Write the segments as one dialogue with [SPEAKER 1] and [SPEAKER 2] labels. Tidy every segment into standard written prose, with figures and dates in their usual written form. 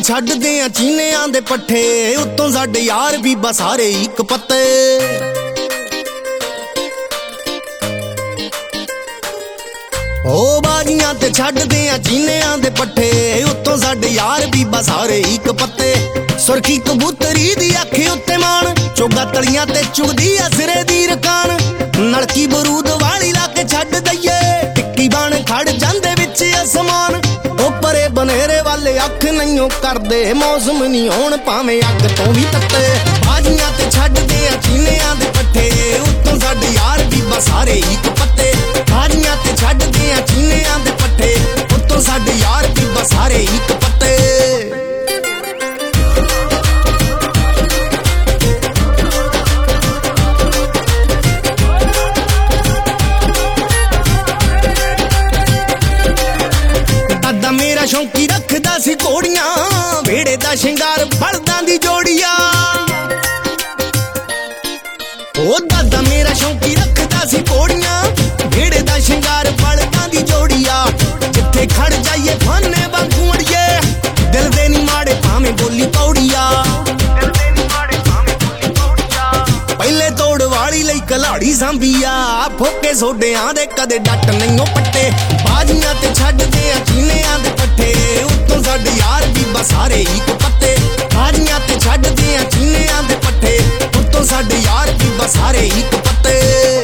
[SPEAKER 1] ਛੱਡਦੇ ਆ ਚੀਨਿਆਂ ਦੇ ਪੱਠੇ, ਉੱਤੋਂ ਸਾਡੇ ਯਾਰ ਬੀਬਾ ਸਾਰੇ ਇੱਕ ਪੱਤੇ। ਓ ਬਾਜੀਆਂ ਤੇ ਛੱਡਦੇ ਆ ਚੀਨਿਆਂ ਦੇ ਪੱਠੇ, ਉੱਤੋਂ ਸਾਡੇ ਯਾਰ ਬੀਬਾ ਸਾਰੇ ਇੱਕ ਪੱਤੇ। ਸੁਰਖੀ ਕਬੂਤਰੀ ਦੀ ਅੱਖ ਉੱਤੇ ਮਾਣ, ਚੋਗਾ ਤਲੀਆਂ ਤੇ ਚੁਗਦੀ ਆ ਸਿਰੇ ਦੀ ਰਕਾਨ। ਨਲਕੀ ਬਰੂਦ ਵਾਲੀ ਲਾ ਕੇ ਛੱਡ ਦਈਏ, ਟਿੱਕੀ ਬਣ ਖੜ ਜਾਂਦੇ ਵਿੱਚ ਅਸਮਾਨ। ਉਹ ਪਰੇ ਬਨੇਰੇ ਵਾਲੇ ਅੱਖ ਨਹੀਂਓ ਕਰਦੇ, ਮੌਸਮ ਨਹੀਂ ਹੋਣ ਭਾਵੇਂ ਅੱਗ ਤੋਂ ਵੀ ਤੱਤੇ। ਬਾਜੀਆਂ ਤੇ ਛੱਡਦੇ ਆ ਚੀਨਿਆਂ ਦੇ ਪੱਠੇ, ਉੱਤੋਂ ਸਾਡੇ ਯਾਰ ਬੀਬਾ ਸਾਰੇ ਇੱਕ ਪੱਤੇ। ਬਾਜੀਆਂ ਤੇ ਛੱਡਦੇ ਆ ਚੀਨਿਆਂ ਦੇ ਪੱਠੇ, ਉੱਤੋਂ ਸਾਡੇ ਯਾਰ ਬੀਬਾ ਸਾਰੇ ਇੱਕ ਪੱਤੇ। ਮੇਰਾ ਸ਼ੌਂਕੀ ਰੱਖਦਾ ਸੀ ਘੋੜੀਆਂ, ਵੇੜੇ ਦਾ ਸ਼ਿੰਗਾਰ ਬਲਦਾਂ ਦੀ ਜੋੜੀਆਂ। ਉਹ ਦਾਦਾ ਮੇਰਾ ਸ਼ੌਂਕੀ ਰੱਖਦਾ ਸੀ ਘੋੜੀਆਂ, ਵੇੜੇ ਦਾ ਸ਼ਿੰਗਾਰ ਬਲਦਾਂ ਦੀ ਜੋੜੀਆਂ। ਜਿੱਥੇ ਖੜ ਜਾਈਏ ਫਾਨੇ ਵਾਂਗੂ ਅੜੀਏ, ਦਿਲ ਦੇ ਨੀ ਮਾੜੇ ਭਾਵੇਂ ਬੋਲੀ ਪੌੜੀਆ। ਪਹਿਲੇ ਤੋੜ ਵਾਲੀ ਲਈ ਕਲਾੜੀ ਸਾਂਭੀਆ, ਫੋਕੇ ਸੋਡਿਆਂ ਦੇ ਕਦੇ ਡੱਟ ਨਹੀਂਓ ਪੱਟੇ। ਬਾਜੀਆਂ ਤੇ ਛੱਡਦੇ ਆ ਚੀਨਿਆਂ ਦੇ ਪੱਠੇ, ਉੱਤੋਂ ਸਾਡੇ ਯਾਰ ਬੀਬਾ ਸਾਰੇ ਇੱਕ ਪੱਤੇ। ਬਾਜੀਆਂ ਤੇ ਛੱਡਦੇ ਆ ਚੀਨਿਆਂ ਦੇ ਪੱਠੇ, ਉੱਤੋਂ ਸਾਡੇ ਯਾਰ ਬੀਬਾ ਸਾਰੇ ਇੱਕ ਪੱਤੇ।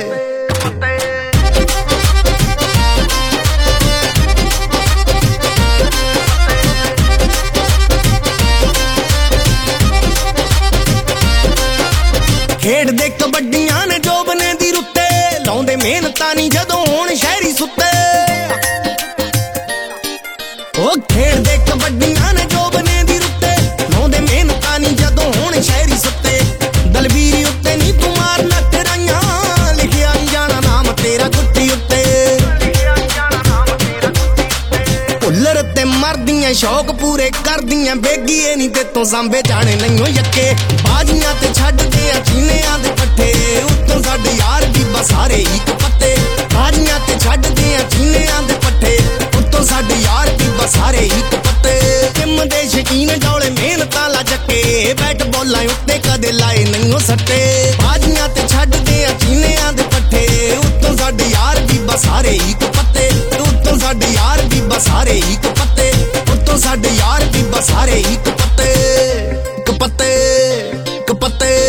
[SPEAKER 1] ਖੇਡਦੇ ਕਬੱਡੀਆਂ ਨੇ ਜੋਬਨੇ ਦੀ ਰੁੱਤੇ, ਲਾਉਂਦੇ ਮਿਹਨਤਾਂ ਨੀ ਜਦੋਂ ਹੋਣ ਸ਼ਹਿਰੀ ਸੁੱਤੇ। ਉਹ ਖੇਡਦੇ ਕਬੱਡੀਆਂ ਨੇ ਜੋਬਨੇ ਦੀ ਰੁੱਤੇ, ਲਾਉਂਦੇ ਮਿਹਨਤਾਂ ਨੀ ਜਦੋਂ ਹੋਣ ਸ਼ਹਿਰੀ ਸੁੱਤੇ। ਦਲਵੀਰੀ ਉੱਤੇ ਨੀ ਤੂੰ ਮਾਰ ਨੱਤਰਾਈਆਂ, ਲਿਖਿਆ ਨੀ ਜਾਣਾ ਨਾਮ ਤੇਰਾ ਗੁੱਟੀ ਉੱਤੇ। ਭੁੱਲਰ ਤੇ ਮਰਦੀਆਂ ਸ਼ੌਕ ਪੂਰੇ ਕਰਦੀਆਂ, ਬੇਗੀਏ ਨੀ ਤੇਤੋਂ ਸਾਂਭੇ ਜਾਣੇ ਨਹੀਂਓ ਯੱਕੇ। ਬਾਜੀਆਂ ਤੇ ਛੱਡਦੇ ਆ ਚੀਨਿਆਂ ਦੇ ਪੱਠੇ, ਉੱਤੋਂ ਸਾਡੇ ਯਾਰ ਬੀਬਾ ਸਾਰੇ ਇੱਕ ਪੱਤੇ। ਬਾਜੀਆਂ ਤੇ ਛੱਡਦੇ ਆ ਚੀਨਿਆਂ ਦੇ ਪੱਠੇ, ਉੱਤੋਂ ਸਾਡੇ ਯਾਰ ਬੀਬਾ ਸਾਰੇ ਇੱਕ ਪੱਤੇ। ਜਿੰਮ ਦੇ ਸ਼ਕੀਨ ਡੌਲੇ ਮਿਹਨਤਾਂ ਲਾ ਚੱਕੇ, ਬੈਟ ਬੋਲਾਂ ਉੱਤੇ ਕਦੇ ਲਾਏ ਨਹੀਂਓ ਸੱਟੇ। ਬਾਜੀਆਂ ਤੇ ਛੱਡਦੇ ਆ ਚੀਨਿਆਂ ਦੇ ਪੱਠੇ, ਉੱਤੋਂ ਸਾਡੇ ਯਾਰ ਬੀਬਾ ਸਾਰੇ ਇੱਕ ਪੱਤੇ। ਉੱਤੋਂ ਸਾਡੇ ਯਾਰ ਬੀਬਾ ਸਾਰੇ ਇੱਕ ਪੱਤੇ, ਉੱਤੋਂ ਸਾਡੇ ਯਾਰ ਬੀਬਾ ਸਾਰੇ ਇੱਕ ਪੱਤੇ। ਇੱਕ ਪੱਤੇ, ਇੱਕ ਪੱਤੇ।